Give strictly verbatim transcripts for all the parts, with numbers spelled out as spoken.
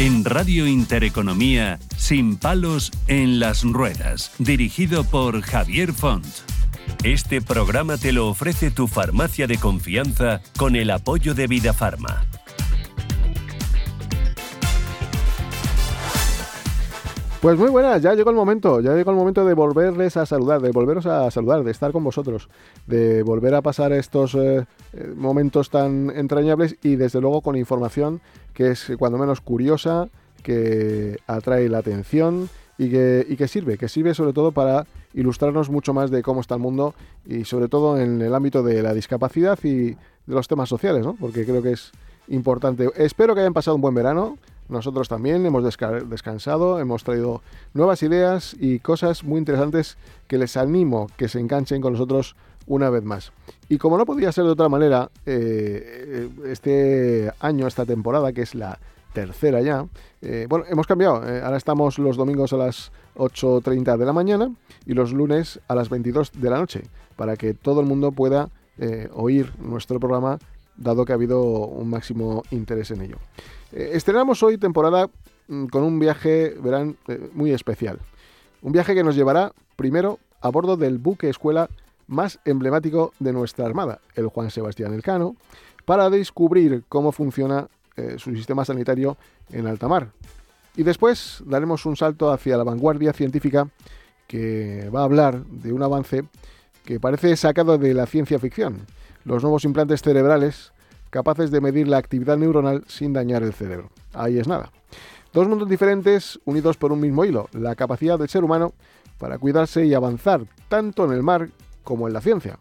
En Radio Intereconomía, Sin palos en las ruedas, dirigido por Javier Font. Este programa te lo ofrece tu farmacia de confianza con el apoyo de Vidafarma. Pues muy buenas, ya llegó el momento, ya llegó el momento de volverles a saludar, de volveros a saludar, de estar con vosotros, de volver a pasar estos eh, momentos tan entrañables y desde luego con información que es cuando menos curiosa, que atrae la atención y que, y que sirve, que sirve sobre todo para ilustrarnos mucho más de cómo está el mundo y sobre todo en el ámbito de la discapacidad y de los temas sociales, ¿no? Porque creo que es importante. Espero que hayan pasado un buen verano. Nosotros también hemos desca- descansado, hemos traído nuevas ideas y cosas muy interesantes que les animo que se enganchen con nosotros una vez más. Y como no podía ser de otra manera, eh, este año, esta temporada, que es la tercera ya, eh, bueno, hemos cambiado. Eh, ahora estamos los domingos a las ocho treinta de la mañana y los lunes a las veintidós de la noche, para que todo el mundo pueda eh, oír nuestro programa, dado que ha habido un máximo interés en ello. Eh, estrenamos hoy temporada mm, con un viaje, verán, eh, muy especial. Un viaje que nos llevará primero a bordo del buque escuela más emblemático de nuestra Armada, el Juan Sebastián Elcano, para descubrir cómo funciona eh, su sistema sanitario en alta mar. Y después daremos un salto hacia la vanguardia científica que va a hablar de un avance que parece sacado de la ciencia ficción: los nuevos implantes cerebrales capaces de medir la actividad neuronal sin dañar el cerebro. Ahí es nada. Dos mundos diferentes unidos por un mismo hilo: la capacidad del ser humano para cuidarse y avanzar tanto en el mar como en la ciencia.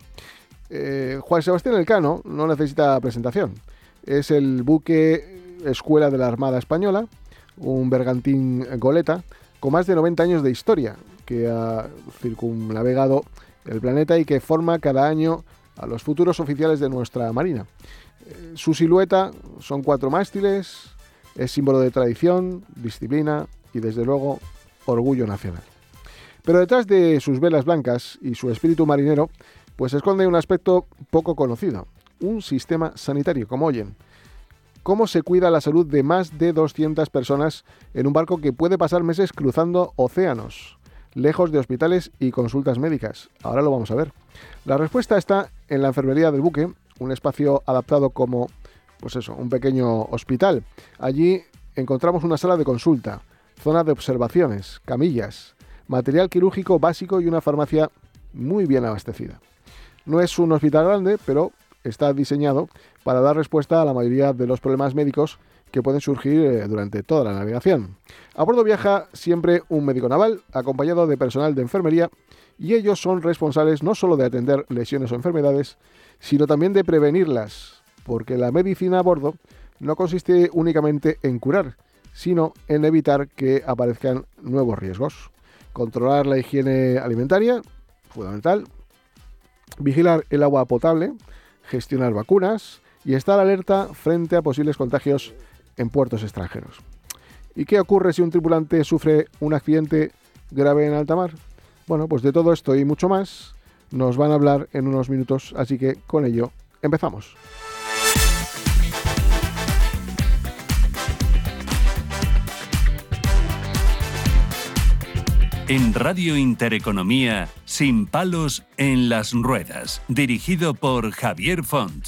Eh, Juan Sebastián Elcano no necesita presentación. Es el buque escuela de la Armada Española, un bergantín goleta con más de noventa años de historia, que ha circunnavegado el planeta y que forma cada año a los futuros oficiales de nuestra Marina. Su silueta son cuatro mástiles, es símbolo de tradición, disciplina y desde luego orgullo nacional. Pero detrás de sus velas blancas y su espíritu marinero, pues se esconde un aspecto poco conocido: un sistema sanitario, como oyen. ¿Cómo se cuida la salud de más de doscientas personas en un barco que puede pasar meses cruzando océanos, lejos de hospitales y consultas médicas? Ahora lo vamos a ver. La respuesta está en la enfermería del buque, un espacio adaptado como, pues eso, un pequeño hospital. Allí encontramos una sala de consulta, zona de observaciones, camillas, material quirúrgico básico y una farmacia muy bien abastecida. No es un hospital grande, pero está diseñado para dar respuesta a la mayoría de los problemas médicos que pueden surgir durante toda la navegación. A bordo viaja siempre un médico naval, acompañado de personal de enfermería, y ellos son responsables no solo de atender lesiones o enfermedades, sino también de prevenirlas, porque la medicina a bordo no consiste únicamente en curar, sino en evitar que aparezcan nuevos riesgos. Controlar la higiene alimentaria, fundamental, vigilar el agua potable, gestionar vacunas y estar alerta frente a posibles contagios en puertos extranjeros. ¿Y qué ocurre si un tripulante sufre un accidente grave en alta mar? Bueno, pues de todo esto y mucho más nos van a hablar en unos minutos, así que con ello empezamos. En Radio Intereconomía, Sin palos en las ruedas, dirigido por Javier Font.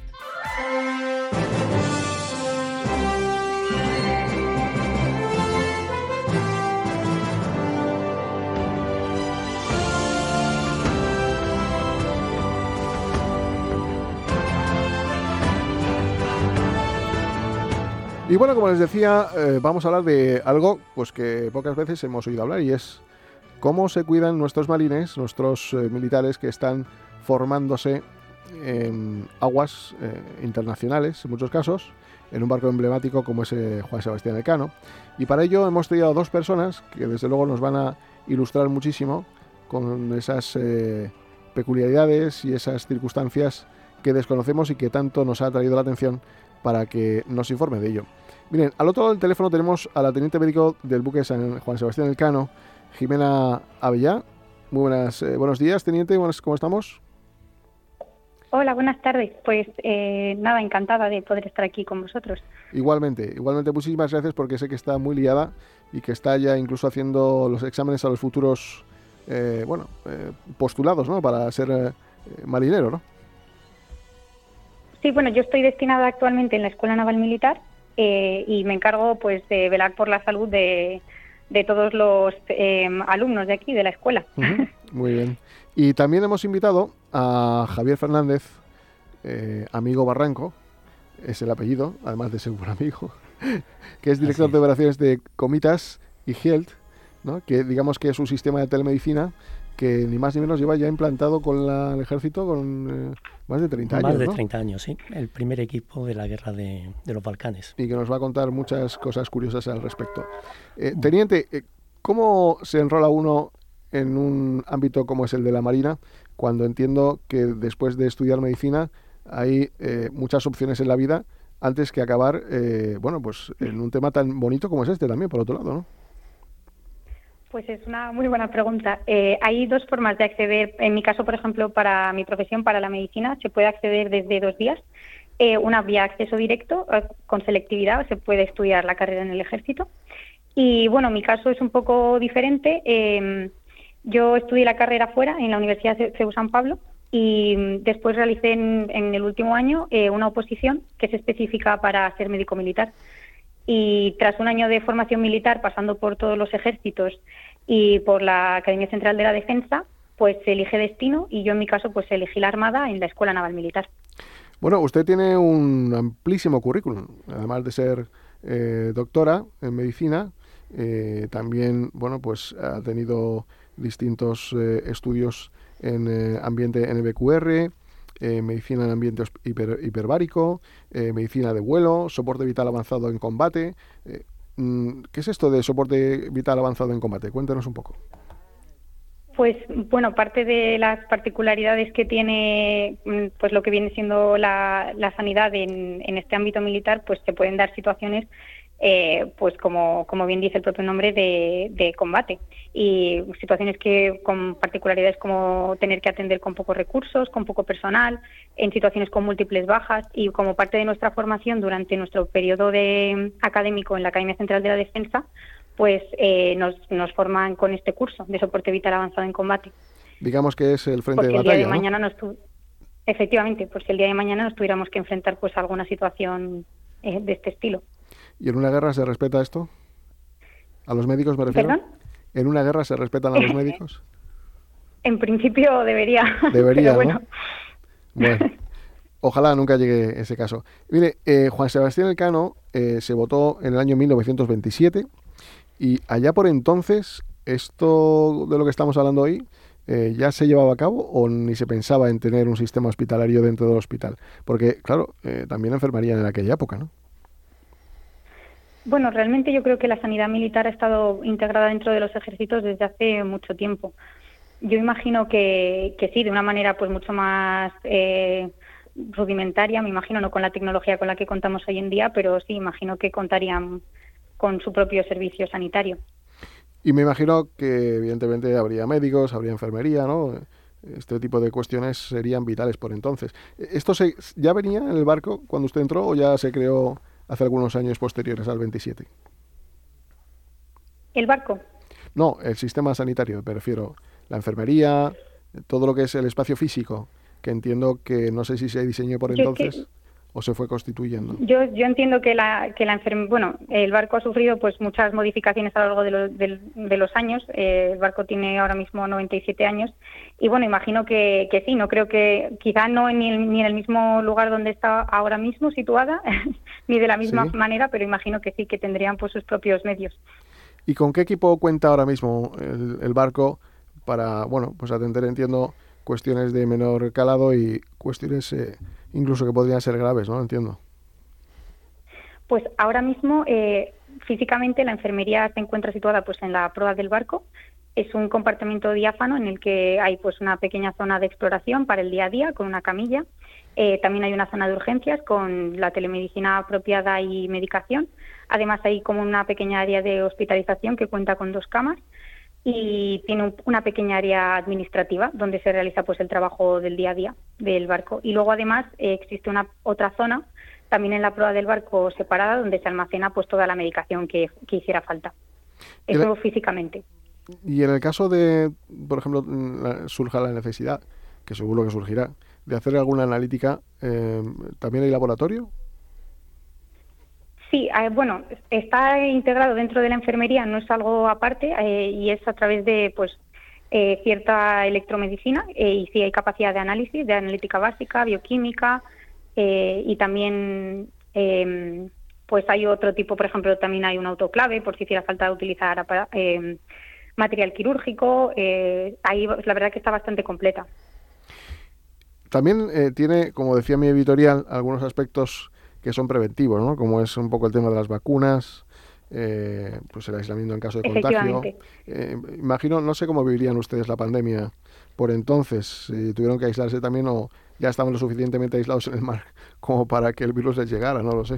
Y bueno, como les decía, eh, vamos a hablar de algo pues que pocas veces hemos oído hablar, y es cómo se cuidan nuestros marines, nuestros eh, militares que están formándose en aguas eh, internacionales, en muchos casos, en un barco emblemático como es eh, Juan Sebastián Elcano. Y para ello hemos traído a dos personas que desde luego nos van a ilustrar muchísimo con esas eh, peculiaridades y esas circunstancias que desconocemos y que tanto nos ha traído la atención para que nos informe de ello. Miren, al otro lado del teléfono tenemos a la teniente médico del buque San Juan Sebastián Elcano, Jimena Avellá. Muy buenas, eh, buenos días, teniente, buenas, ¿cómo estamos? Hola, buenas tardes. Pues eh, nada, encantada de poder estar aquí con vosotros. Igualmente, igualmente muchísimas gracias porque sé que está muy liada y que está ya incluso haciendo los exámenes a los futuros, eh, bueno, eh, postulados, ¿no? Para ser eh, marinero, ¿no? Sí, bueno, yo estoy destinada actualmente en la Escuela Naval Militar eh, y me encargo pues de velar por la salud de, de todos los eh, alumnos de aquí, de la escuela. Uh-huh. Muy bien. Y también hemos invitado a Javier Fernández, eh, amigo Barranco, es el apellido, además de ser un buen amigo, que es director es. de operaciones de Comitas y Health, ¿no? Que digamos que es un sistema de telemedicina que ni más ni menos lleva ya implantado con la, el ejército con eh, más de treinta años. Más de ¿no? treinta años, sí. El primer equipo de la guerra de, de los Balcanes. Y que nos va a contar muchas cosas curiosas al respecto. Eh, teniente, eh, ¿cómo se enrola uno en un ámbito como es el de la Marina, cuando entiendo que después de estudiar medicina hay eh, muchas opciones en la vida antes que acabar, eh, bueno, pues en un tema tan bonito como es este también, por otro lado, ¿no? Pues es una muy buena pregunta. Eh, hay dos formas de acceder. En mi caso, por ejemplo, para mi profesión, para la medicina, se puede acceder desde dos vías. Eh, una vía acceso directo, eh, con selectividad, o se puede estudiar la carrera en el ejército. Y bueno, mi caso es un poco diferente. Eh, yo estudié la carrera fuera, en la Universidad C E U San Pablo, y después realicé en, en el último año eh, una oposición que es específica para ser médico militar. Y tras un año de formación militar, pasando por todos los ejércitos y por la Academia Central de la Defensa, pues se elige destino y yo en mi caso pues elegí la Armada en la Escuela Naval Militar. Bueno, usted tiene un amplísimo currículum, además de ser eh, doctora en medicina, eh, también, bueno, pues ha tenido distintos eh, estudios en eh, ambiente N B Q R, Eh, medicina en ambiente hiper, hiperbárico, eh, medicina de vuelo, soporte vital avanzado en combate. Eh, ¿Qué es esto de soporte vital avanzado en combate? Cuéntanos un poco. Pues bueno, parte de las particularidades que tiene pues lo que viene siendo la, la sanidad en, en este ámbito militar, pues se pueden dar situaciones Eh, pues como, como bien dice el propio nombre, de, de combate, y situaciones que con particularidades como tener que atender con pocos recursos, con poco personal, en situaciones con múltiples bajas, y como parte de nuestra formación durante nuestro periodo de académico en la Academia Central de la Defensa, pues eh, nos, nos forman con este curso de soporte vital avanzado en combate. Digamos que es el frente Porque de batalla, el día de ¿no? mañana nos tu... Efectivamente, pues si el día de mañana nos tuviéramos que enfrentar pues a alguna situación eh, de este estilo. ¿Y en una guerra se respeta esto? ¿A los médicos me refiero? ¿Perdón? ¿En una guerra se respetan a los médicos? En principio debería. Debería, pero bueno. ¿no? Bueno, ojalá nunca llegue ese caso. Mire, eh, Juan Sebastián Elcano eh, se votó en el año mil novecientos veintisiete y allá por entonces, esto de lo que estamos hablando hoy, eh, ¿ya se llevaba a cabo o ni se pensaba en tener un sistema hospitalario dentro del hospital? Porque, claro, eh, también enfermarían en aquella época, ¿no? Bueno, realmente yo creo que la sanidad militar ha estado integrada dentro de los ejércitos desde hace mucho tiempo. Yo imagino que, que sí, de una manera pues mucho más eh, rudimentaria, me imagino, no con la tecnología con la que contamos hoy en día, pero sí, imagino que contarían con su propio servicio sanitario. Y me imagino que evidentemente habría médicos, habría enfermería, ¿no? Este tipo de cuestiones serían vitales por entonces. ¿Esto se, ya venía en el barco cuando usted entró o ya se creó hace algunos años posteriores al veintisiete? ¿El barco? No, el sistema sanitario, me refiero. La enfermería, todo lo que es el espacio físico, que entiendo que no sé si se diseñó por Yo entonces que, o se fue constituyendo. Yo yo entiendo que la que la enferme, bueno, el barco ha sufrido pues muchas modificaciones a lo largo de, lo, de, de los años. Eh, el barco tiene ahora mismo noventa y siete años y bueno, imagino que, que sí, no creo que, quizá no en, ni, ni en el mismo lugar donde está ahora mismo situada, ni de la misma ¿Sí? manera, pero imagino que sí, que tendrían pues sus propios medios. ¿Y con qué equipo cuenta ahora mismo el, el barco para, bueno, pues atender, entiendo, cuestiones de menor calado y cuestiones eh, incluso que podrían ser graves, ¿no? Entiendo. Pues ahora mismo eh, físicamente la enfermería se encuentra situada pues en la proa del barco. Es un compartimento diáfano en el que hay pues una pequeña zona de exploración para el día a día con una camilla. Eh, también hay una zona de urgencias con la telemedicina apropiada y medicación. Además hay como una pequeña área de hospitalización que cuenta con dos camas. y tiene un, una pequeña área administrativa donde se realiza pues el trabajo del día a día del barco. Y luego además eh, existe una otra zona también en la proa del barco separada donde se almacena pues toda la medicación que, que hiciera falta. Eso la... físicamente. Y en el caso de, por ejemplo, la, surja la necesidad, que seguro que surgirá, de hacer alguna analítica, eh, ¿también hay laboratorio? Sí, eh, bueno, está integrado dentro de la enfermería, no es algo aparte eh, y es a través de pues eh, cierta electromedicina eh, y sí hay capacidad de análisis, de analítica básica, bioquímica eh, y también eh, pues hay otro tipo, por ejemplo, también hay un autoclave por si hiciera falta utilizar eh, material quirúrgico, eh, ahí la verdad que está bastante completa. También eh, tiene, como decía mi editorial, algunos aspectos que son preventivos, ¿no? Como es un poco el tema de las vacunas, eh, pues el aislamiento en caso de contagio. Eh, imagino, no sé cómo vivirían ustedes la pandemia por entonces, si tuvieron que aislarse también o ya estaban lo suficientemente aislados en el mar como para que el virus les llegara, no lo sé.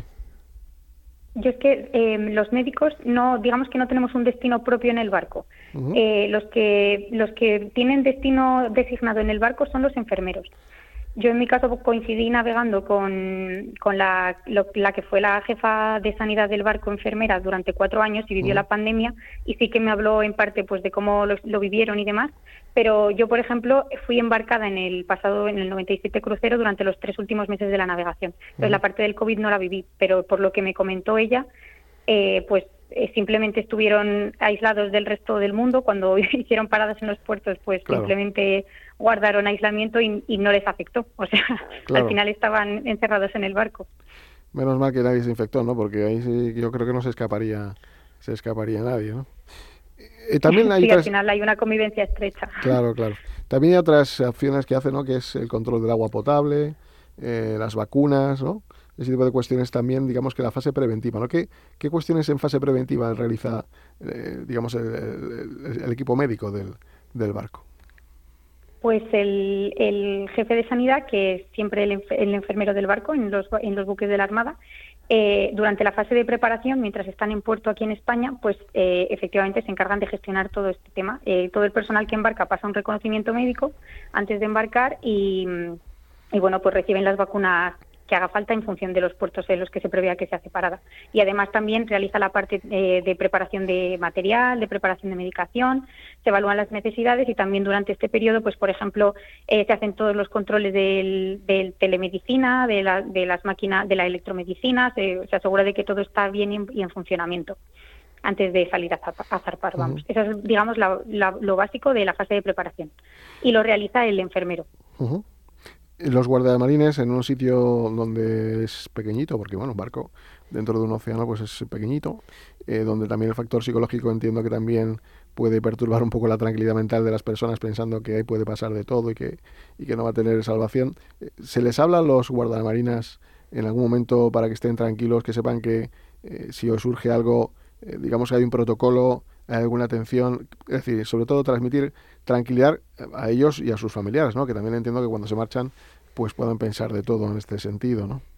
Yo es que eh, los médicos no, digamos que no tenemos un destino propio en el barco. Uh-huh. Eh, los que los que tienen destino designado en el barco son los enfermeros. Yo en mi caso coincidí navegando con, con la, lo, la que fue la jefa de sanidad del barco, enfermera, durante cuatro años y vivió uh-huh. la pandemia y sí que me habló en parte pues de cómo lo, lo vivieron y demás, pero yo, por ejemplo, fui embarcada en el pasado, en el noventa y siete crucero durante los tres últimos meses de la navegación. Entonces uh-huh. la parte del COVID no la viví, pero por lo que me comentó ella, eh, pues eh, simplemente estuvieron aislados del resto del mundo. Cuando hicieron paradas en los puertos, pues claro. simplemente guardaron aislamiento y, y no les afectó. O sea, claro. al final estaban encerrados en el barco. Menos mal que nadie se infectó, ¿no? Porque ahí sí, yo creo que no se escaparía, se escaparía nadie, ¿no? Eh, también hay sí, otras... al final hay una convivencia estrecha. Claro, claro. También hay otras acciones que hacen, ¿no? Que es el control del agua potable, eh, las vacunas, ¿no? Ese tipo de cuestiones también, digamos que la fase preventiva, ¿no? ¿Qué, qué cuestiones en fase preventiva realiza, eh, digamos, el, el, el equipo médico del, del barco? Pues el, el jefe de sanidad, que es siempre el, el enfermero del barco en los, en los buques de la Armada, eh, durante la fase de preparación, mientras están en puerto aquí en España, pues eh, efectivamente se encargan de gestionar todo este tema. Eh, todo el personal que embarca pasa un reconocimiento médico antes de embarcar y, y bueno, pues reciben las vacunas que haga falta en función de los puertos en los que se prevea que se hace parada. Y además también realiza la parte eh, de preparación de material, de preparación de medicación, se evalúan las necesidades y también durante este periodo, pues por ejemplo, eh, se hacen todos los controles del, del telemedicina, de, la, de las máquinas, de la electromedicina, se, se asegura de que todo está bien y en, y en funcionamiento antes de salir a zarpar, a zarpar vamos. Uh-huh. Eso es, digamos, la, la, lo básico de la fase de preparación. Y lo realiza el enfermero. Uh-huh. Los guardamarines en un sitio donde es pequeñito, porque bueno, un barco dentro de un océano pues es pequeñito, eh, donde también el factor psicológico entiendo que también puede perturbar un poco la tranquilidad mental de las personas pensando que ahí puede pasar de todo y que, y que no va a tener salvación. ¿Se les habla a los guardamarinas en algún momento para que estén tranquilos, que sepan que eh, si os surge algo, eh, digamos que hay un protocolo, hay alguna atención, es decir, sobre todo transmitir tranquilidad a ellos y a sus familiares, ¿no? Que también entiendo que cuando se marchan pues puedan pensar de todo en este sentido, ¿no?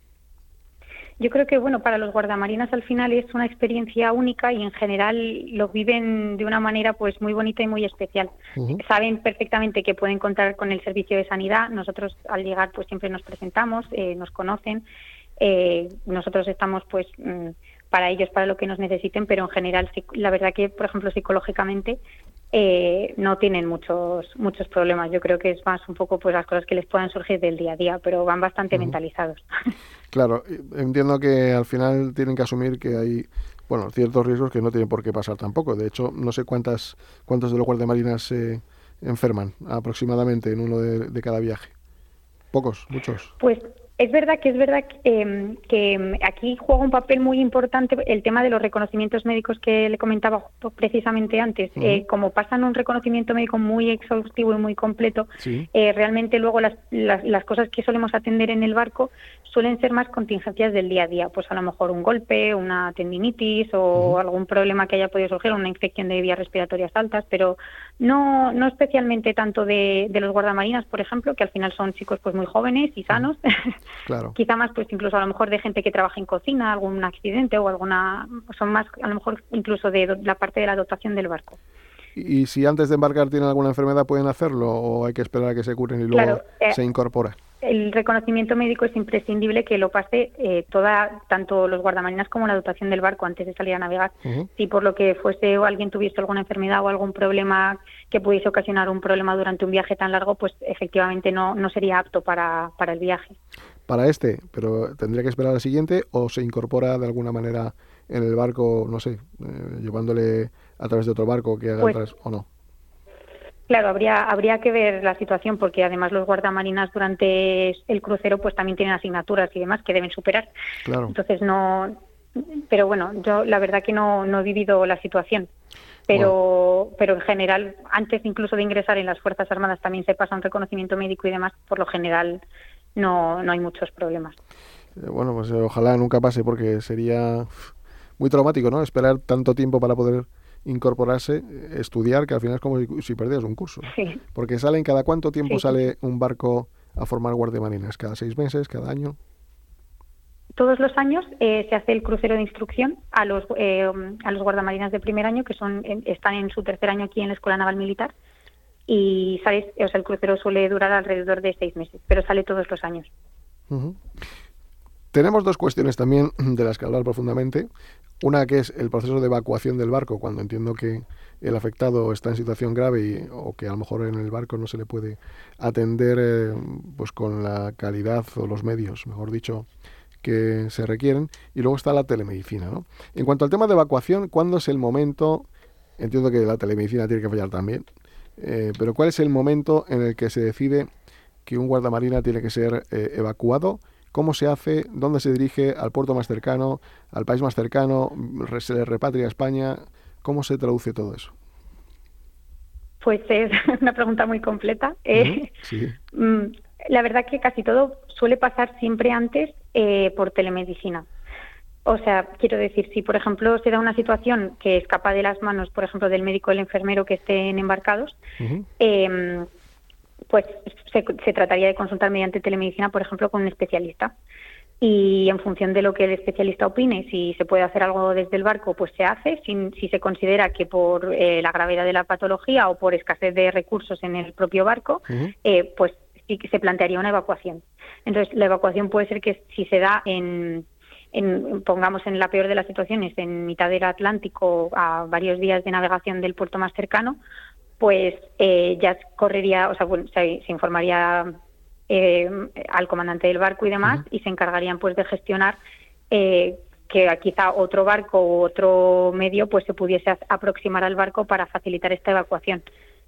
Yo creo que, bueno, para los guardamarinas al final es una experiencia única y en general lo viven de una manera pues muy bonita y muy especial. Uh-huh. Saben perfectamente que pueden contar con el servicio de sanidad. Nosotros al llegar pues siempre nos presentamos, eh, nos conocen. Eh, nosotros estamos pues mmm, para ellos, para lo que nos necesiten, pero en general la verdad que, por ejemplo, psicológicamente eh, no tienen muchos muchos problemas. Yo creo que es más un poco pues las cosas que les puedan surgir del día a día, pero van bastante uh-huh. mentalizados. Claro, entiendo que al final tienen que asumir que hay, bueno, ciertos riesgos que no tienen por qué pasar tampoco. De hecho, no sé cuántas cuántos de los guardamarinas se eh, enferman aproximadamente en uno de, de cada viaje. ¿Pocos? ¿Muchos? Pues es verdad que es verdad que, eh, que aquí juega un papel muy importante el tema de los reconocimientos médicos que le comentaba precisamente antes. Uh-huh. Eh, como pasan un reconocimiento médico muy exhaustivo y muy completo, sí. eh, realmente luego las, las, las cosas que solemos atender en el barco suelen ser más contingencias del día a día. Pues a lo mejor un golpe, una tendinitis o uh-huh. algún problema que haya podido surgir, una infección de vías respiratorias altas, pero no no especialmente tanto de, de los guardamarinas, por ejemplo, que al final son chicos pues muy jóvenes y sanos. Uh-huh. Claro. Quizá más pues incluso a lo mejor de gente que trabaja en cocina, algún accidente o alguna, son más a lo mejor incluso de la parte de la dotación del barco. ¿Y si antes de embarcar tienen alguna enfermedad pueden hacerlo o hay que esperar a que se curen y luego Claro, eh, se incorpora? El reconocimiento médico es imprescindible que lo pase eh, toda, tanto los guardamarinas como la dotación del barco antes de salir a navegar. Uh-huh. Si por lo que fuese o alguien tuviese alguna enfermedad o algún problema que pudiese ocasionar un problema durante un viaje tan largo, pues efectivamente no, no sería apto para, para el viaje. Para este, pero tendría que esperar al siguiente o se incorpora de alguna manera en el barco, no sé, eh, llevándole a través de otro barco que haga Pues, atrás, o no. Claro, habría habría que ver la situación porque además los guardamarinas durante el crucero pues también tienen asignaturas y demás que deben superar. Claro. Entonces no, pero bueno, yo la verdad que no, no he vivido la situación. Pero bueno. pero en general, antes incluso de ingresar en las Fuerzas Armadas también se pasa un reconocimiento médico y demás, por lo general no, no hay muchos problemas. Eh, bueno, pues eh, ojalá nunca pase porque sería muy traumático, ¿no? Esperar tanto tiempo para poder incorporarse, estudiar, que al final es como si, si perdieras un curso. Sí. Porque salen, ¿cada cuánto tiempo sí. sale un barco a formar guardiamarinas? ¿Cada seis meses? ¿Cada año? Todos los años eh, se hace el crucero de instrucción a los eh, a los guardamarinas de primer año, que son están en su tercer año aquí en la Escuela Naval Militar, y sale, o sea, el crucero suele durar alrededor de seis meses, pero sale todos los años. Uh-huh. Tenemos dos cuestiones también de las que hablar profundamente. Una que es el proceso de evacuación del barco, cuando entiendo que el afectado está en situación grave y, o que a lo mejor en el barco no se le puede atender eh, pues con la calidad o los medios, mejor dicho, que se requieren. Y luego está la telemedicina, ¿no? En cuanto al tema de evacuación, ¿cuándo es el momento? Entiendo que la telemedicina tiene que fallar también, eh, pero ¿cuál es el momento en el que se decide que un guardamarina tiene que ser eh, evacuado? ¿Cómo se hace? ¿Dónde se dirige? ¿Al puerto más cercano? ¿Al país más cercano? ¿Se le repatria a España? ¿Cómo se traduce todo eso? Pues es una pregunta muy completa. Uh-huh. Eh, sí. La verdad que casi todo suele pasar siempre antes eh, por telemedicina. O sea, quiero decir, si por ejemplo se da una situación que escapa de las manos, por ejemplo, del médico o del enfermero que estén embarcados, uh-huh. eh, pues se, se trataría de consultar mediante telemedicina, por ejemplo, con un especialista. Y en función de lo que el especialista opine, si se puede hacer algo desde el barco, pues se hace. Si, si se considera que por eh, la gravedad de la patología o por escasez de recursos en el propio barco, uh-huh. eh, pues sí que se plantearía una evacuación. Entonces, la evacuación puede ser que si se da en, en, pongamos en la peor de las situaciones, en mitad del Atlántico, a varios días de navegación del puerto más cercano, pues eh, ya correría, o sea, bueno, se, se informaría eh, al comandante del barco y demás, uh-huh. y se encargarían pues de gestionar eh, que quizá otro barco u otro medio pues se pudiese aproximar al barco para facilitar esta evacuación.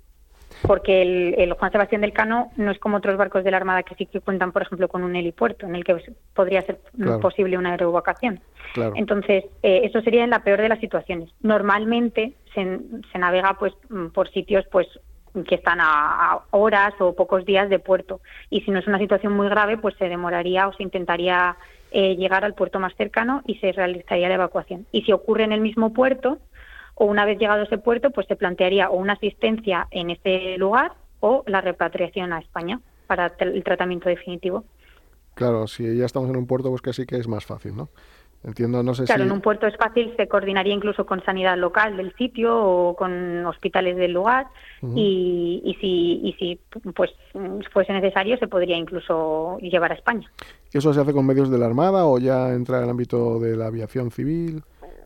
Porque el, el Juan Sebastián del Cano no es como otros barcos de la Armada que sí que cuentan, por ejemplo, con un helipuerto en el que podría ser claro. posible una aeroevacuación. Claro. Entonces, eh, eso sería en la peor de las situaciones. Normalmente se, se navega pues por sitios pues que están a, a horas o pocos días de puerto. Y si no es una situación muy grave, pues se demoraría o se intentaría eh, llegar al puerto más cercano y se realizaría la evacuación. Y si ocurre en el mismo puerto, o una vez llegado a ese puerto, pues se plantearía o una asistencia en ese lugar o la repatriación a España para el tratamiento definitivo. Claro, si ya estamos en un puerto, pues casi que es más fácil, ¿no? Entiendo, no sé claro, si... en un puerto es fácil, se coordinaría incluso con sanidad local del sitio o con hospitales del lugar, uh-huh. y, y si y si pues fuese necesario se podría incluso llevar a España. ¿Eso se hace con medios de la Armada o ya entra en el ámbito de la aviación civil?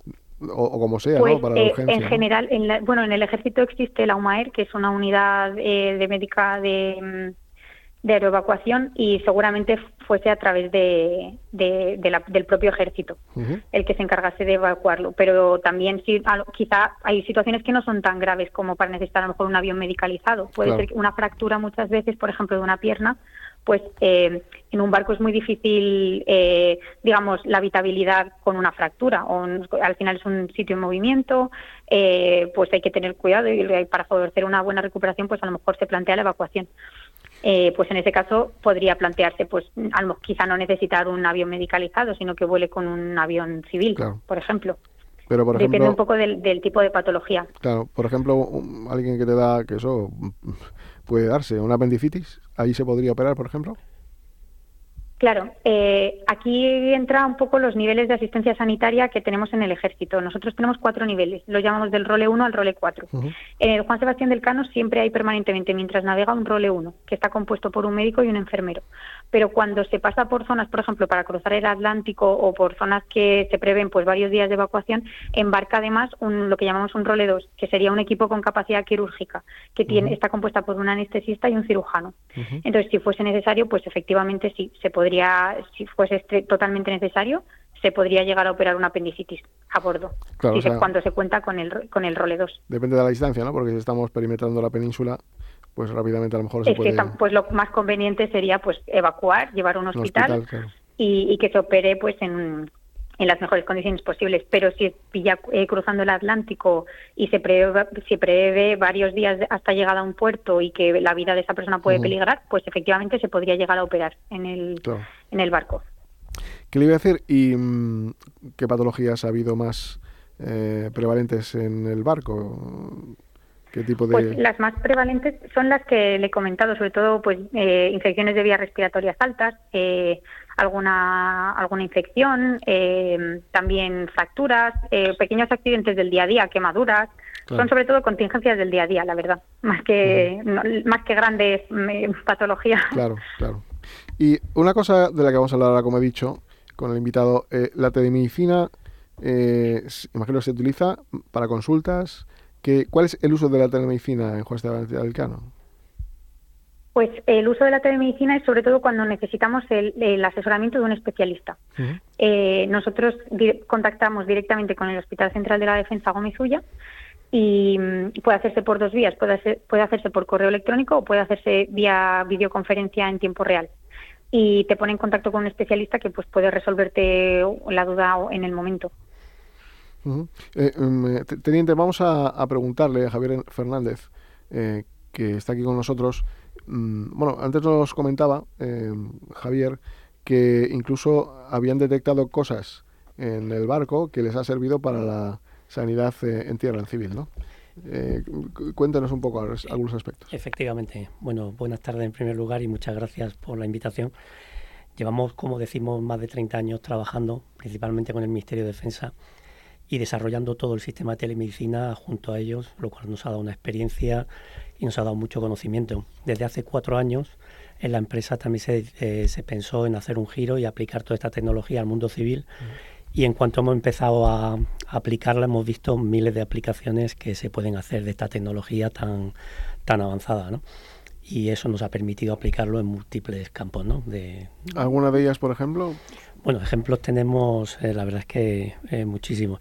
O, o como sea, pues, ¿no? Para la eh, urgencia, en ¿no? general, en la, bueno, en el Ejército existe la UMAER, que es una unidad eh, de médica de, de aeroevacuación, y seguramente fuese a través de, de, de la, del propio Ejército uh-huh. el que se encargase de evacuarlo. Pero también sí, quizá hay situaciones que no son tan graves como para necesitar a lo mejor un avión medicalizado. Puede claro. ser una fractura muchas veces, por ejemplo, de una pierna, pues eh, en un barco es muy difícil, eh, digamos, la habitabilidad con una fractura. O un, al final es un sitio en movimiento, eh, pues hay que tener cuidado y para favorecer una buena recuperación, pues a lo mejor se plantea la evacuación. Eh, pues en ese caso podría plantearse, pues a lo, quizá no necesitar un avión medicalizado, sino que vuele con un avión civil, claro. por ejemplo. Pero por Depende ejemplo, un poco del, del tipo de patología. Claro, por ejemplo, un, alguien que te da, que eso puede darse, una apendicitis, ¿ahí se podría operar, por ejemplo? Claro, eh, aquí entra un poco los niveles de asistencia sanitaria que tenemos en el Ejército. Nosotros tenemos cuatro niveles, lo llamamos del role uno al role cuatro. Uh-huh. En el Juan Sebastián del Cano siempre hay permanentemente, mientras navega, un role uno, que está compuesto por un médico y un enfermero. Pero cuando se pasa por zonas, por ejemplo, para cruzar el Atlántico o por zonas que se prevén pues varios días de evacuación, embarca además un, lo que llamamos un role dos, que sería un equipo con capacidad quirúrgica, que tiene, uh-huh. está compuesta por un anestesista y un cirujano. Uh-huh. Entonces, si fuese necesario, pues efectivamente sí, se podría Podría, si fuese totalmente necesario, se podría llegar a operar una apendicitis a bordo, claro, si o sea, se, cuando se cuenta con el con el role dos. Depende de la distancia, ¿no? Porque si estamos perimetrando la península, pues rápidamente a lo mejor se es puede... Que, pues lo más conveniente sería pues evacuar, llevar a un hospital, un hospital claro. y, y que se opere pues en, en las mejores condiciones posibles. Pero si pilla eh, cruzando el Atlántico y se prevé, se prevé varios días hasta llegar a un puerto y que la vida de esa persona puede uh-huh. peligrar, pues efectivamente se podría llegar a operar en el, claro. en el barco. ¿Qué le iba a decir? ¿Y mmm, qué patologías ha habido más eh, prevalentes en el barco? ¿Qué tipo de...? Pues las más prevalentes son las que le he comentado, sobre todo pues eh, infecciones de vías respiratorias altas, eh, alguna alguna infección, eh, también fracturas, eh, pequeños accidentes del día a día, quemaduras. Claro. Son sobre todo contingencias del día a día, la verdad, más que uh-huh. no, más que grandes eh, patologías. Claro, claro. Y una cosa de la que vamos a hablar ahora, como he dicho, con el invitado, eh, la telemedicina, eh, imagino que se utiliza para consultas. Que, ¿Cuál es el uso de la telemedicina en Juan Sebastián del Cano? Pues el uso de la telemedicina es sobre todo cuando necesitamos el, el asesoramiento de un especialista. Uh-huh. Eh, nosotros di- contactamos directamente con el Hospital Central de la Defensa Gómez Ulla y mm, puede hacerse por dos vías, puede, hacer, puede hacerse por correo electrónico o puede hacerse vía videoconferencia en tiempo real. Y te pone en contacto con un especialista que pues puede resolverte la duda en el momento. Uh-huh. Eh, um, teniente, vamos a, a preguntarle a Javier Fernández, eh, que está aquí con nosotros. Um, bueno, antes nos comentaba eh, Javier que incluso habían detectado cosas en el barco que les ha servido para la sanidad eh, en tierra, en civil, ¿no? Eh, cuéntanos un poco algunos aspectos. Efectivamente. Bueno, buenas tardes en primer lugar y muchas gracias por la invitación. Llevamos, como decimos, más de treinta años trabajando, principalmente con el Ministerio de Defensa, y desarrollando todo el sistema de telemedicina junto a ellos, lo cual nos ha dado una experiencia y nos ha dado mucho conocimiento. Desde hace cuatro años en la empresa también se, eh, se pensó en hacer un giro y aplicar toda esta tecnología al mundo civil, uh-huh. y en cuanto hemos empezado a, a aplicarla hemos visto miles de aplicaciones que se pueden hacer de esta tecnología tan, tan avanzada, ¿no? Y eso nos ha permitido aplicarlo en múltiples campos, ¿no? De, ¿Alguna de ellas, por ejemplo? Bueno, ejemplos tenemos, eh, la verdad es que eh, muchísimos.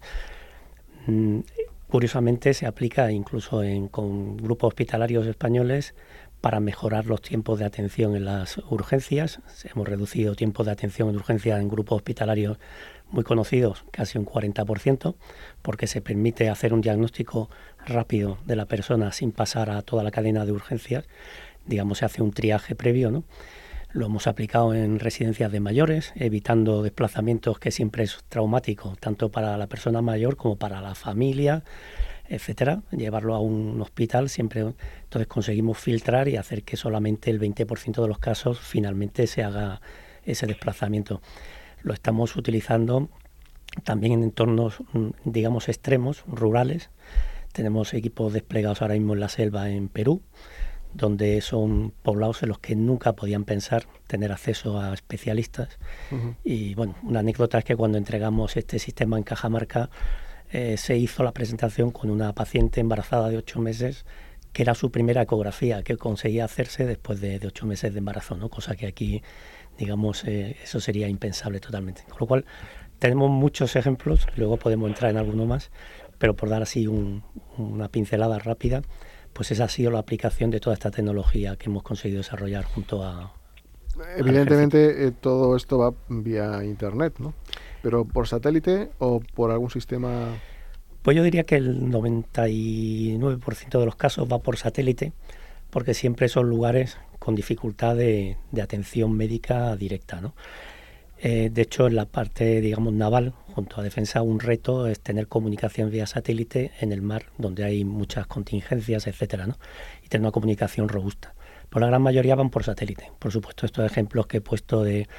Mm, curiosamente se aplica incluso en, con grupos hospitalarios españoles para mejorar los tiempos de atención en las urgencias. Hemos reducido tiempos de atención en urgencias en grupos hospitalarios muy conocidos, casi un cuarenta por ciento, porque se permite hacer un diagnóstico rápido de la persona sin pasar a toda la cadena de urgencias. Digamos, se hace un triaje previo, ¿no? Lo hemos aplicado en residencias de mayores, evitando desplazamientos, que siempre es traumático, tanto para la persona mayor como para la familia, etcétera. Llevarlo a un hospital siempre, entonces conseguimos filtrar y hacer que solamente el veinte por ciento de los casos finalmente se haga ese desplazamiento. Lo estamos utilizando también en entornos, digamos, extremos, rurales. Tenemos equipos desplegados ahora mismo en la selva en Perú, donde son poblados en los que nunca podían pensar tener acceso a especialistas. Uh-huh. Y bueno, una anécdota es que cuando entregamos este sistema en Cajamarca, eh, se hizo la presentación con una paciente embarazada de ocho meses, que era su primera ecografía, que conseguía hacerse después de, de ocho meses de embarazo, ¿no? Cosa que aquí, digamos, eh, eso sería impensable totalmente. Con lo cual, tenemos muchos ejemplos, luego podemos entrar en alguno más, pero por dar así un, una pincelada rápida, pues esa ha sido la aplicación de toda esta tecnología que hemos conseguido desarrollar junto a... Evidentemente eh, todo esto va vía internet, ¿no? ¿Pero por satélite o por algún sistema...? Pues yo diría que el noventa y nueve por ciento de los casos va por satélite, porque siempre son lugares con dificultad de, de atención médica directa, ¿no? Eh, de hecho, en la parte, digamos, naval, junto a Defensa, un reto es tener comunicación vía satélite en el mar, donde hay muchas contingencias, etcétera, ¿no? Y tener una comunicación robusta. Pero la gran mayoría van por satélite. Por supuesto, estos ejemplos que he puesto de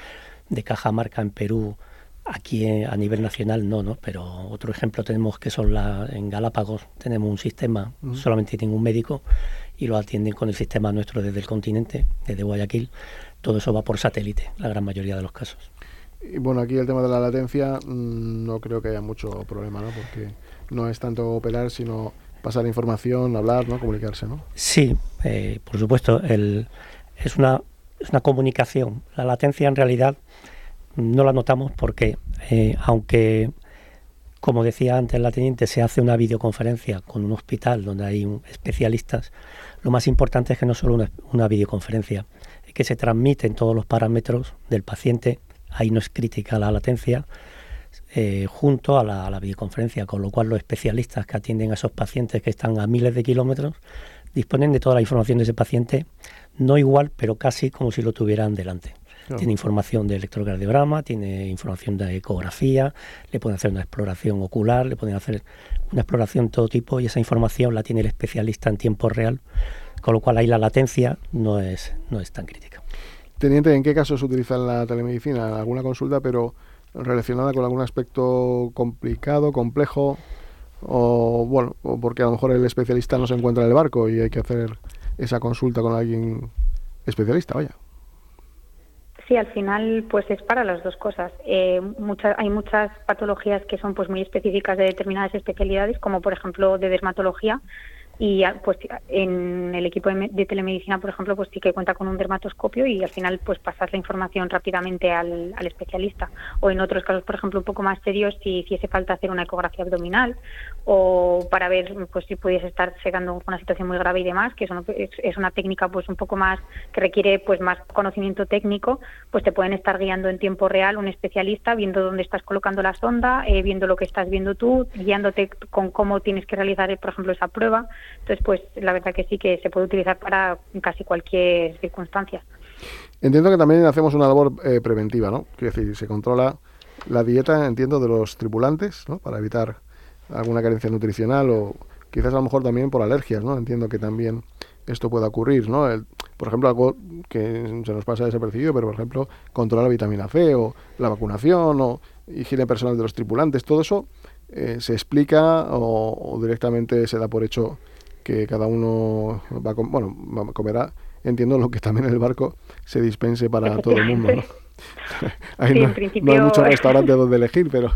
de Cajamarca en Perú, aquí eh, a nivel nacional no, ¿no? Pero otro ejemplo tenemos que son la, en Galápagos tenemos un sistema, uh-huh. solamente tienen un médico y lo atienden con el sistema nuestro desde el continente, desde Guayaquil. Todo eso va por satélite, la gran mayoría de los casos. Y bueno, aquí el tema de la latencia mmm, no creo que haya mucho problema, ¿no? Porque no es tanto operar, sino pasar información, hablar, ¿no? Comunicarse, ¿no? Sí, eh, por supuesto, el, es, una, es una comunicación. La latencia en realidad no la notamos porque, eh, aunque, como decía antes la teniente, se hace una videoconferencia con un hospital donde hay un, especialistas, lo más importante es que no solo una, una videoconferencia, es que se transmiten todos los parámetros del paciente, ahí no es crítica la latencia, eh, junto a la, a la videoconferencia, con lo cual los especialistas que atienden a esos pacientes que están a miles de kilómetros disponen de toda la información de ese paciente, no igual, pero casi como si lo tuvieran delante. Claro. Tiene información de electrocardiograma, tiene información de ecografía, le pueden hacer una exploración ocular, le pueden hacer una exploración de todo tipo y esa información la tiene el especialista en tiempo real, con lo cual ahí la latencia no es, no es tan crítica. Teniente, ¿en qué casos utilizan la telemedicina? ¿Alguna consulta, pero relacionada con algún aspecto complicado, complejo? O bueno, o porque a lo mejor el especialista no se encuentra en el barco y hay que hacer esa consulta con alguien especialista, vaya. Sí, al final pues es para las dos cosas. Eh, muchas, hay muchas patologías que son pues muy específicas de determinadas especialidades, como por ejemplo de dermatología, y pues en el equipo de, de telemedicina, por ejemplo, pues sí que cuenta con un dermatoscopio y al final pues pasas la información rápidamente al, al especialista. O en otros casos, por ejemplo, un poco más serios, si hiciese falta hacer una ecografía abdominal o para ver pues si pudiese estar llegando una situación muy grave y demás, que eso es, es una técnica pues un poco más que requiere pues más conocimiento técnico, pues te pueden estar guiando en tiempo real un especialista, viendo dónde estás colocando la sonda, eh, viendo lo que estás viendo tú, guiándote con cómo tienes que realizar, por ejemplo, esa prueba. Entonces, pues la verdad que sí que se puede utilizar para casi cualquier circunstancia. Entiendo que también hacemos una labor eh, preventiva, ¿no? Quiero decir, se controla la dieta, entiendo, de los tripulantes, ¿no? Para evitar alguna carencia nutricional o quizás a lo mejor también por alergias, ¿no? Entiendo que también esto pueda ocurrir, ¿no? El, por ejemplo, algo que se nos pasa desapercibido, pero por ejemplo, controlar la vitamina C o la vacunación o higiene personal de los tripulantes, todo eso eh, se explica o, o directamente se da por hecho que cada uno va a com- bueno, comerá, entiendo, lo que también en el barco se dispense para todo el mundo, ¿no? Ahí sí, no, en principio... no hay muchos restaurantes donde elegir, pero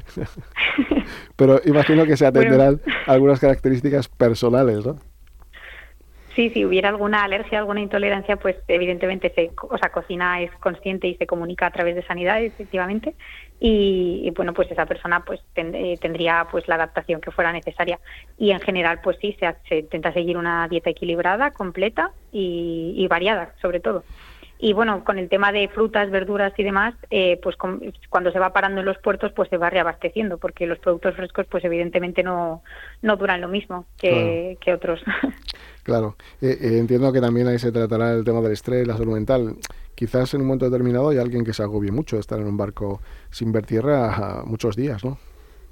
pero imagino que se atenderán bueno. algunas características personales, ¿no? Sí, si hubiera alguna alergia, alguna intolerancia, pues evidentemente se, o sea, cocina es consciente y se comunica a través de sanidad, efectivamente, y, y bueno, pues esa persona pues ten, eh, tendría pues la adaptación que fuera necesaria. Y en general, pues sí, se, se intenta seguir una dieta equilibrada, completa y, y variada, sobre todo. Y bueno, con el tema de frutas, verduras y demás, eh, pues con, cuando se va parando en los puertos, pues se va reabasteciendo, porque los productos frescos, pues evidentemente no, no duran lo mismo que, claro. que otros. Claro. Eh, eh, entiendo que también ahí se tratará el tema del estrés, la salud mental. Quizás en un momento determinado hay alguien que se agobie mucho de estar en un barco sin ver tierra muchos días, ¿no?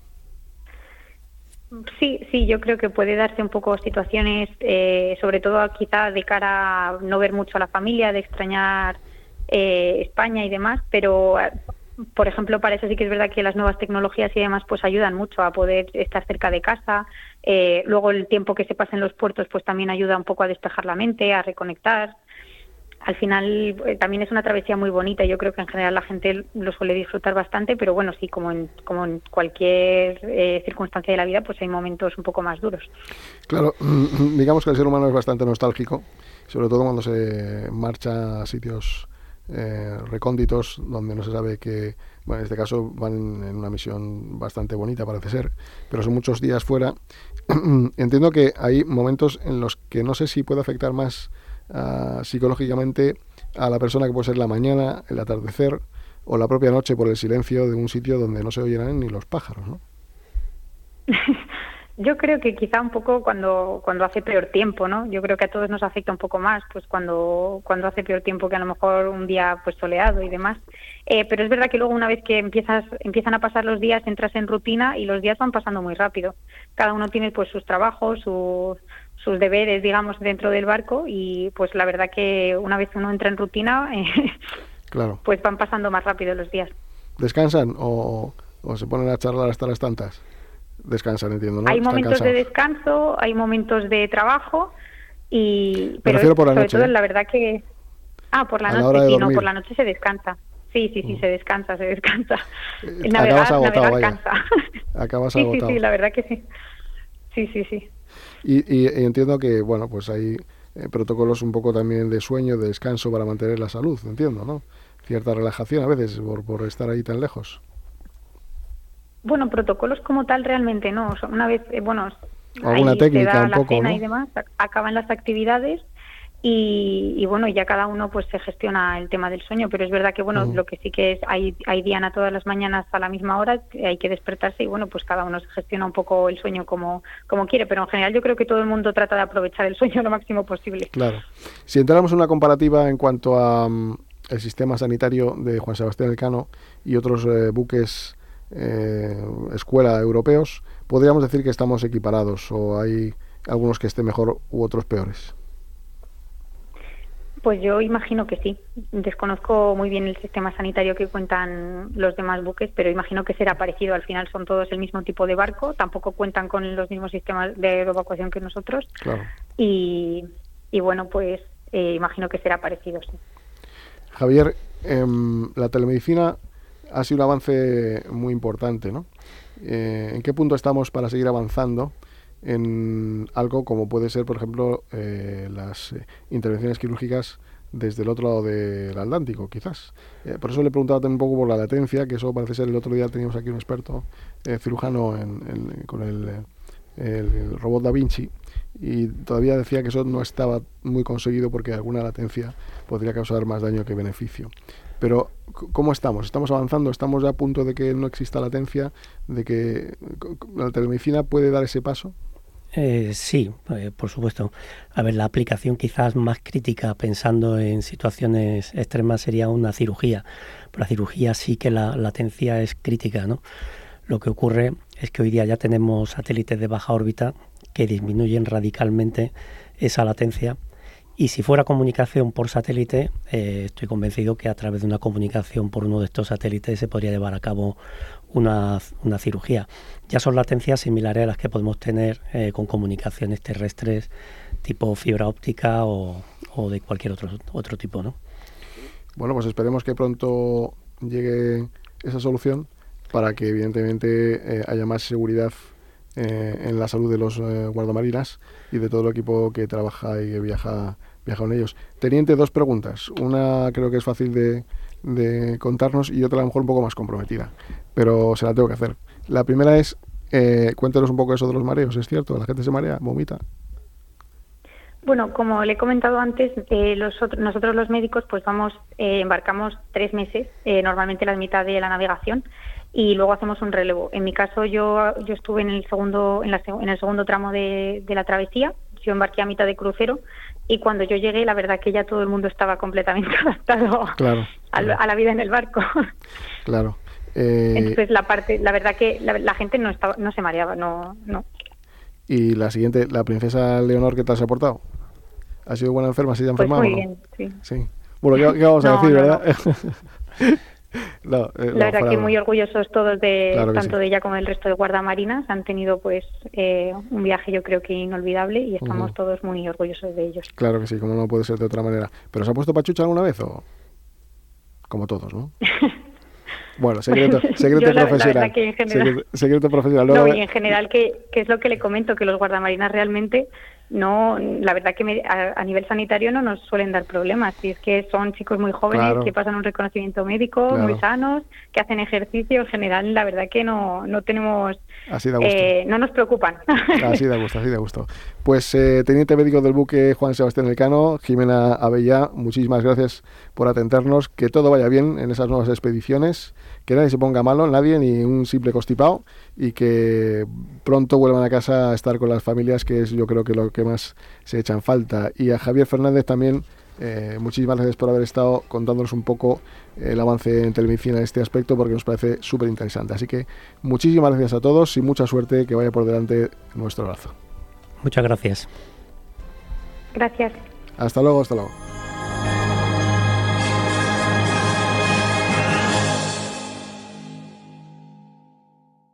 Sí, sí, yo creo que puede darse un poco situaciones, eh, sobre todo quizá de cara a no ver mucho a la familia, de extrañar eh, España y demás, pero por ejemplo, para eso sí que es verdad que las nuevas tecnologías y demás pues ayudan mucho a poder estar cerca de casa. Eh, luego el tiempo que se pasa en los puertos pues también ayuda un poco a despejar la mente, a reconectar. Al final eh, también es una travesía muy bonita. Yo creo que en general la gente lo suele disfrutar bastante, pero bueno, sí, como en, como en cualquier eh, circunstancia de la vida, pues hay momentos un poco más duros. Claro, digamos que el ser humano es bastante nostálgico, sobre todo cuando se marcha a sitios eh, recónditos donde no se sabe que, bueno, en este caso van en una misión bastante bonita, parece ser, pero son muchos días fuera. Entiendo que hay momentos en los que no sé si puede afectar más Uh, psicológicamente a la persona, que puede ser la mañana, el atardecer o la propia noche, por el silencio de un sitio donde no se oyen ni los pájaros, ¿no? Yo creo que quizá un poco cuando cuando hace peor tiempo, ¿no? Yo creo que a todos nos afecta un poco más, pues cuando cuando hace peor tiempo que a lo mejor un día pues soleado y demás. Eh, pero es verdad que luego una vez que empiezas empiezan a pasar los días, entras en rutina y los días van pasando muy rápido. Cada uno tiene pues sus trabajos, sus sus deberes, digamos, dentro del barco y pues la verdad que una vez uno entra en rutina eh, claro. pues van pasando más rápido los días. ¿Descansan o, o se ponen a charlar hasta las tantas? Descansan, entiendo, ¿no? Hay Están momentos cansados. de descanso, hay momentos de trabajo, y pero refiero por la sobre noche, todo ¿eh? la verdad que... Ah, por la A la noche, hora de sí, dormir. no, por la noche se descansa. Sí, sí, sí, Mm. se descansa, se descansa. Eh, Navegar, acabas agotado, navegar vaya. cansa. Acabas sí, agotado. sí, sí, la verdad que sí. Sí, sí, sí. Y, y, y entiendo que, bueno, pues hay eh, protocolos un poco también de sueño, de descanso para mantener la salud, entiendo, ¿no? Cierta relajación a veces por, por estar ahí tan lejos. Bueno, protocolos como tal realmente no. O sea, una vez, eh, bueno, Alguna ahí técnica se da un la poco, cena ¿no? y demás, ac- acaban las actividades y, y bueno, ya cada uno pues se gestiona el tema del sueño, pero es verdad que bueno, Ujú. lo que sí que es, hay, hay diana todas las mañanas a la misma hora, que hay que despertarse y bueno, pues cada uno se gestiona un poco el sueño como, como quiere, pero en general yo creo que todo el mundo trata de aprovechar el sueño lo máximo posible. Claro. Si entráramos en una comparativa en cuanto a mm, el sistema sanitario de Juan Sebastián Elcano y otros eh, buques eh, escuela europeos, podríamos decir que estamos equiparados o hay algunos que estén mejor u otros peores. Pues yo imagino que sí. Desconozco muy bien el sistema sanitario que cuentan los demás buques, pero imagino que será parecido. Al final son todos el mismo tipo de barco, tampoco cuentan con los mismos sistemas de evacuación que nosotros. Claro. Y, y bueno, pues eh, imagino que será parecido, sí. Javier, eh, la telemedicina ha sido un avance muy importante, ¿no? Eh, ¿En qué punto estamos para seguir avanzando en algo como puede ser, por ejemplo, eh, las eh, intervenciones quirúrgicas desde el otro lado del Atlántico, quizás? Eh, por eso le he preguntado también un poco por la latencia, que eso parece ser, el otro día teníamos aquí un experto eh, cirujano en, en, con el, el robot Da Vinci, y todavía decía que eso no estaba muy conseguido porque alguna latencia podría causar más daño que beneficio. Pero, ¿cómo estamos? ¿Estamos avanzando? ¿Estamos ya a punto de que no exista latencia? ¿De que la telemedicina puede dar ese paso? Eh, sí, eh, por supuesto. A ver, la aplicación quizás más crítica pensando en situaciones extremas sería una cirugía. Pero la cirugía sí que la latencia es crítica, ¿no? Lo que ocurre es que hoy día ya tenemos satélites de baja órbita que disminuyen radicalmente esa latencia. Y si fuera comunicación por satélite, eh, estoy convencido que a través de una comunicación por uno de estos satélites se podría llevar a cabo una, una cirugía. Ya son latencias similares a las que podemos tener eh, con comunicaciones terrestres tipo fibra óptica o, o de cualquier otro, otro tipo, ¿no? Bueno, pues esperemos que pronto llegue esa solución para que evidentemente eh, haya más seguridad eh, en la salud de los eh, guardamarinas y de todo el equipo que trabaja y que viaja, viaja con ellos. Teniente, dos preguntas. Una creo que es fácil de, de contarnos y otra a lo mejor un poco más comprometida, pero se la tengo que hacer. La primera es, eh, cuéntanos un poco eso de los mareos, ¿es cierto? ¿La gente se marea, vomita? Bueno, como le he comentado antes, eh, los otros, nosotros los médicos pues vamos, eh, embarcamos tres meses, eh, normalmente la mitad de la navegación, y luego hacemos un relevo. En mi caso yo yo estuve en el segundo en, la, en el segundo tramo de, de la travesía. Yo embarqué a mitad de crucero y cuando yo llegué la verdad que ya todo el mundo estaba completamente adaptado claro, a, claro. a la vida en el barco. Claro. Eh, Entonces la parte, la verdad que la, la gente no estaba, no se mareaba, no, no. Y la siguiente, la princesa Leonor, ¿qué tal se ha portado? ¿Ha sido buena enferma? ¿Se ha Pues enfermado muy o no? bien, sí. Sí. Bueno, ¿qué, qué vamos a No, decir, no, verdad? no. No, eh, La no, verdad fuera que de muy broma. orgullosos todos de Claro que tanto sí. de ella como del resto de guardamarinas. Han tenido pues eh, un viaje yo creo que inolvidable y estamos Ujú. todos muy orgullosos de ellos. Claro que sí, como no puede ser de otra manera. ¿Pero se ha puesto pachucha alguna vez o...? Como todos, ¿no? Bueno, secreto, secreto Yo la- la profesional. verdad que en general- secreto, secreto profesional. Luego, No, y en general que, que es lo que le comento, que los guardamarinas realmente no, la verdad que me- a, a nivel sanitario no nos suelen dar problemas. Y es que son chicos muy jóvenes Claro. que pasan un reconocimiento médico, Claro. muy sanos, que hacen ejercicio. En general, la verdad que no, no tenemos, Así da gusto. eh, no nos preocupan. Así da gusto, así da gusto. Pues eh, teniente médico del buque Juan Sebastián Elcano, Jimena Abellá, muchísimas gracias por atendernos. Que todo vaya bien en esas nuevas expediciones, que nadie se ponga malo, nadie, ni un simple constipado, y que pronto vuelvan a casa a estar con las familias, que es yo creo que lo que más se echan falta. Y a Javier Fernández también, eh, muchísimas gracias por haber estado contándonos un poco el avance en telemedicina en este aspecto, porque nos parece súper interesante. Así que muchísimas gracias a todos y mucha suerte, que vaya por delante nuestro abrazo. Muchas gracias. Gracias. Hasta luego, hasta luego.